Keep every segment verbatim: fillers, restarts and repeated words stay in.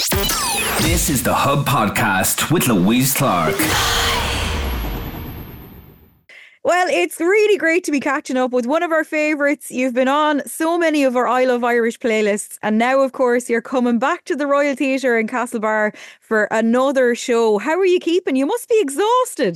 This is the Hub Podcast with Louise Clark. Well, it's really great to be catching up with one of our favourites. You've been on so many of our I Love Irish playlists, and now, of course, you're coming back to the Royal Theatre in Castlebar for another show. How are you keeping? You must be exhausted.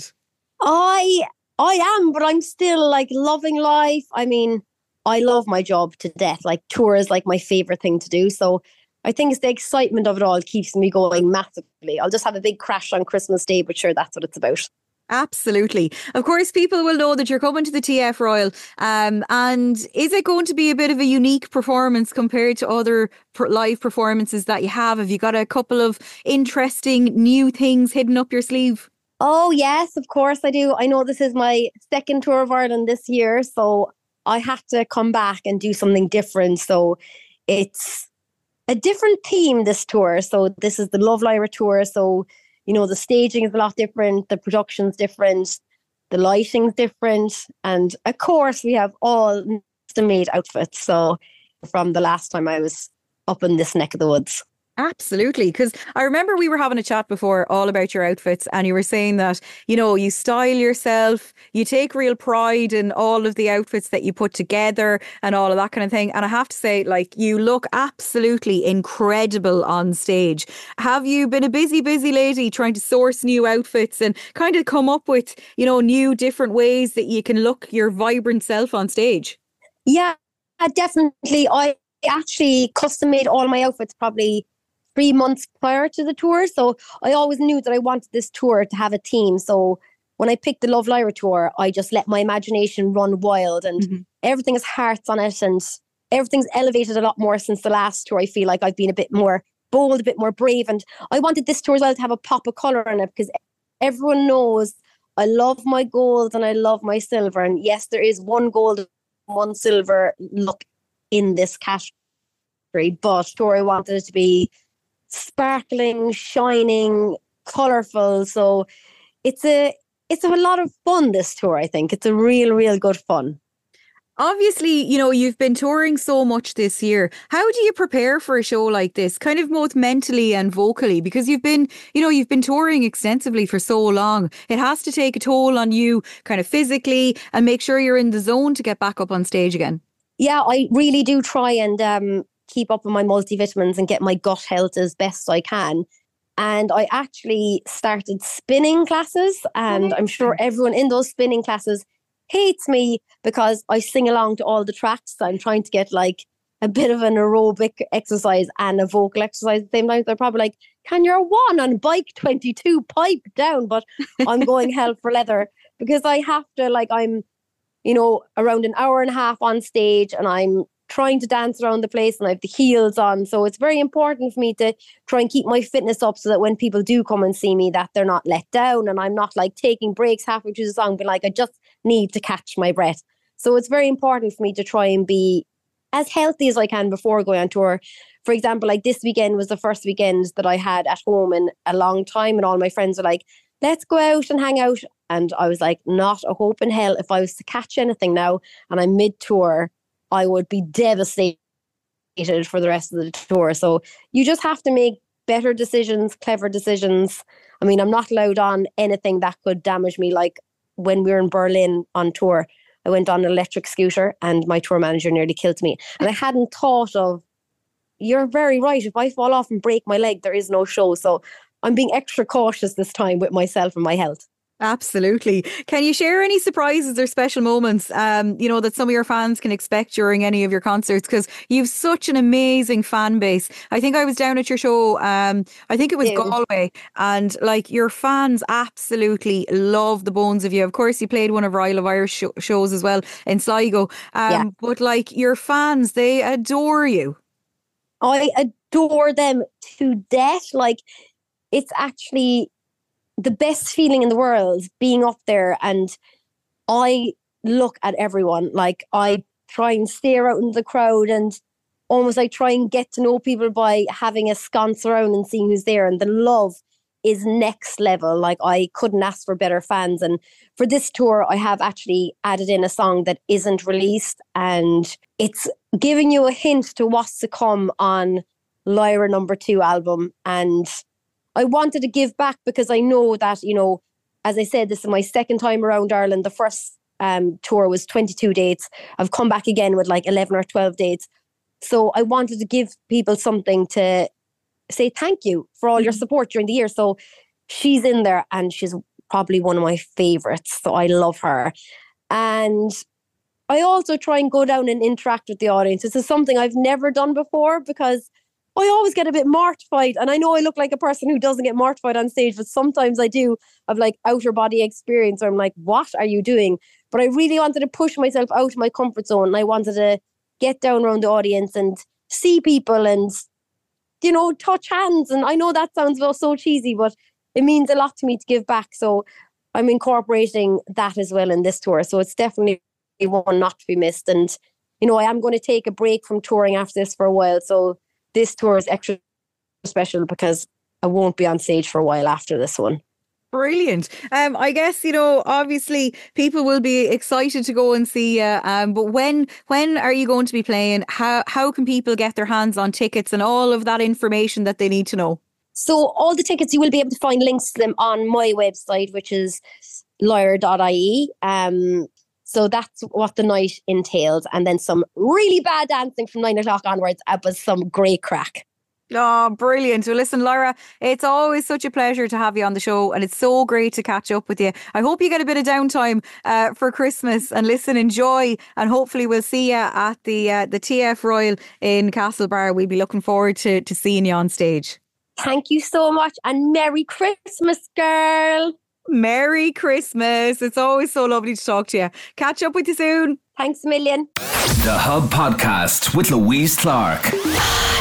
I I am, but I'm still like loving life. I mean, I love my job to death. Like, tour is like my favourite thing to do. So I think it's the excitement of it all keeps me going massively. I'll just have a big crash on Christmas Day, but sure, that's what it's about. Absolutely. Of course, people will know that you're coming to the T F Royal. Um, and is it going to be a bit of a unique performance compared to other per- live performances that you have? Have you got a couple of interesting new things hidden up your sleeve? Oh, yes, of course I do. I know this is my second tour of Ireland this year, so I had to come back and do something different. So it's a different theme this tour. So this is the Love Lyra tour. So you know, the staging is a lot different, the production's different, the lighting's different. And of course, we have all custom-made outfits. So from the last time I was up in this neck of the woods. Absolutely. Because I remember we were having a chat before all about your outfits, and you were saying that, you know, you style yourself, you take real pride in all of the outfits that you put together and all of that kind of thing. And I have to say, like, you look absolutely incredible on stage. Have you been a busy, busy lady trying to source new outfits and kind of come up with, you know, new different ways that you can look your vibrant self on stage? Yeah, definitely. I actually custom made all my outfits probably three months prior to the tour. So I always knew that I wanted this tour to have a theme. So when I picked the Love Lyra tour, I just let my imagination run wild, and mm-hmm. everything has hearts on it, and everything's elevated a lot more since the last tour. I feel like I've been a bit more bold, a bit more brave, and I wanted this tour as well to have a pop of colour in it, because everyone knows I love my gold and I love my silver. And yes, there is one gold and one silver look in this category, but tour I wanted it to be sparkling, shining, colourful. So it's a it's a lot of fun, this tour. I think it's a real, real good fun. Obviously, you know, you've been touring so much this year. How do you prepare for a show like this, kind of both mentally and vocally? Because you've been, you know, you've been touring extensively for so long. It has to take a toll on you kind of physically and make sure you're in the zone to get back up on stage again. Yeah, I really do try and um keep up on my multivitamins and get my gut health as best I can. And I actually started spinning classes, and I'm sure everyone in those spinning classes hates me because I sing along to all the tracks. I'm trying to get like a bit of an aerobic exercise and a vocal exercise at the same time. They're probably like, can your one on bike twenty-two pipe down? But I'm going hell for leather because I have to, like, I'm, you know, around an hour and a half on stage, and I'm trying to dance around the place, and I have the heels on. So it's very important for me to try and keep my fitness up so that when people do come and see me, that they're not let down, and I'm not like taking breaks halfway through the song, but like I just need to catch my breath. So it's very important for me to try and be as healthy as I can before going on tour. For example, like this weekend was the first weekend that I had at home in a long time, and all my friends were like, let's go out and hang out. And I was like, not a hope in hell. If I was to catch anything now and I'm mid-tour, I would be devastated for the rest of the tour. So you just have to make better decisions, clever decisions. I mean, I'm not allowed on anything that could damage me. Like when we were in Berlin on tour, I went on an electric scooter and my tour manager nearly killed me. And I hadn't thought of, you're very right, if I fall off and break my leg, there is no show. So I'm being extra cautious this time with myself and my health. Absolutely. Can you share any surprises or special moments, um, you know, that some of your fans can expect during any of your concerts? Because you've such an amazing fan base. I think I was down at your show, um, I think it was Galway, and like your fans absolutely love the bones of you. Of course, you played one of Isle of Irish sh- shows as well in Sligo. Um, yeah. But like your fans, they adore you. I adore them to death. Like, it's actually the best feeling in the world being up there, and I look at everyone. Like, I try and stare out in the crowd and almost like try and get to know people by having a sconce around and seeing who's there, and the love is next level. Like, I couldn't ask for better fans. And for this tour, I have actually added in a song that isn't released, and it's giving you a hint to what's to come on Lyra number two album. And I wanted to give back because I know that, you know, as I said, this is my second time around Ireland. The first um, tour was twenty-two dates. I've come back again with like eleven or twelve dates. So I wanted to give people something to say thank you for all your support during the year. So she's in there and she's probably one of my favourites. So I love her. And I also try and go down and interact with the audience. This is something I've never done before because I always get a bit mortified. And I know I look like a person who doesn't get mortified on stage, but sometimes I do have like outer body experience where I'm like, what are you doing? But I really wanted to push myself out of my comfort zone. And I wanted to get down around the audience and see people and, you know, touch hands. And I know that sounds so cheesy, but it means a lot to me to give back. So I'm incorporating that as well in this tour. So it's definitely one not to be missed. And, you know, I am going to take a break from touring after this for a while. So this tour is extra special because I won't be on stage for a while after this one. Brilliant. Um, I guess, you know, obviously people will be excited to go and see you. Um, but when when are you going to be playing? How how can people get their hands on tickets and all of that information that they need to know? So all the tickets, you will be able to find links to them on my website, which is lyra dot I E. Um, so that's what the night entails. And then some really bad dancing from nine o'clock onwards, uh, but some great crack. Oh, brilliant. Well, listen, Lyra, it's always such a pleasure to have you on the show and it's so great to catch up with you. I hope you get a bit of downtime uh, for Christmas and listen, enjoy, and hopefully we'll see you at the uh, the T F Royal in Castlebar. We'll be looking forward to, to seeing you on stage. Thank you so much and Merry Christmas, girl. Merry Christmas. It's always so lovely to talk to you. Catch up with you soon. Thanks a million. The Hub Podcast with Louise Clark.